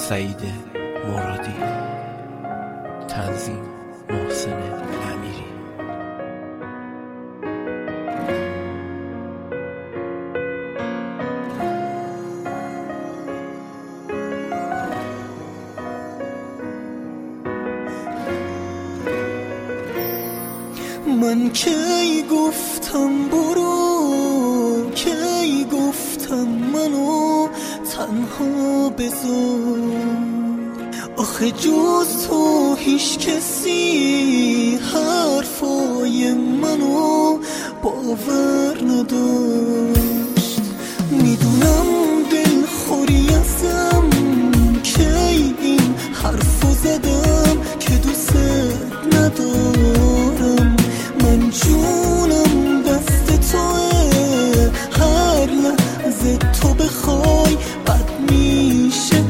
سعید مرادی، تنظیم محسن امیری. من کی گفتم برو، کی گفتم منو تنها بذار، آخه جز تو هیچ کسی حرفای منو باور نداشت. میدونم دلخوری ازم، کی این حرفو زدم که دوست ندارم. من جونم دست توه، هر لحظه تو بخوای بد میشه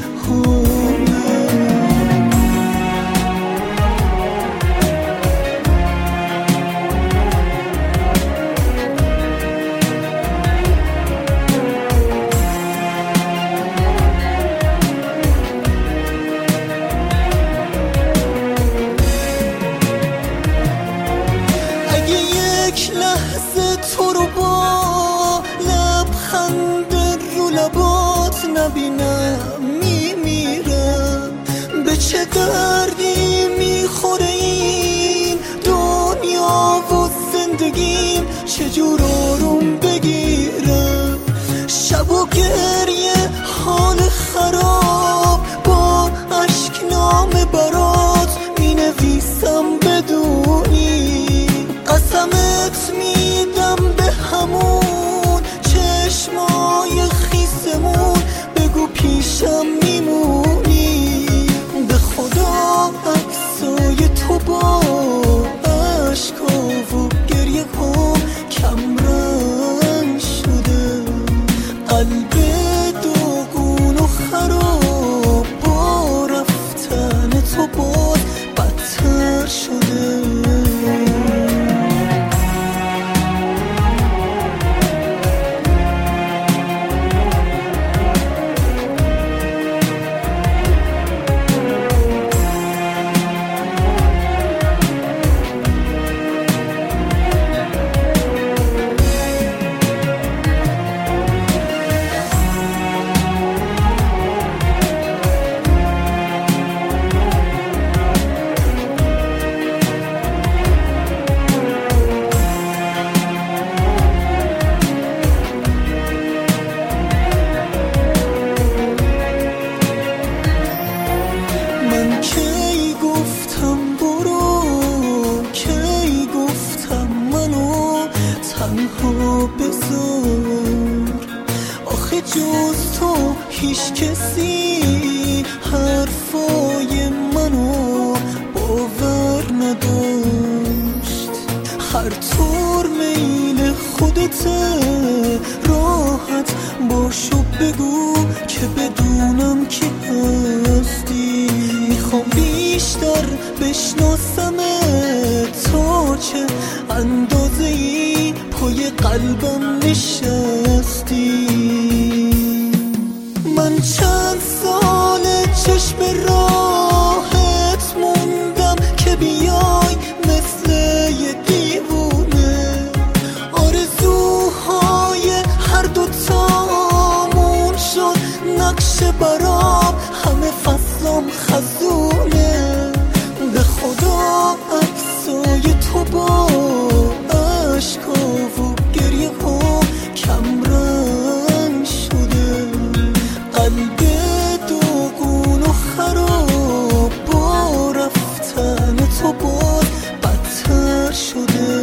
نبینم میمیرم. به چه دردی میخوره این دنیا و زندگیم، چجور آروم بگیرم. شب و گریه حال خراب، با عشق نامه برات مینویسم بدونی. قسمت میدم به همون چشمای خیسمون، بگو پیشم میمونی. به خدا عکسای تو با عشقا و گریه ها کمرنگ شده، قلب داغون و خراب با رفتن تو باز بدتر شده. کی گفتم برو، کی گفتم منو تنها بذار، آخه جز تو هیچ کسی حرفای منو باور نداشت. هر طور میل خودته، راحت باشو بگو که بدونم که هستی. میخوام بیشتر بشناسم تا چه اندازه‌ای پای قلبم نشستی. من چند سال چشم راحت موندم که بیای مثل یه دیوونه. آرزوهای هر دوتامون شد نقش برام، همه فصلام خزونه. به خدا عکسای تو با عشقا و گریه ها کمرنگ شده، قلب داغون و خراب با رفتن تو باز بدتر شده.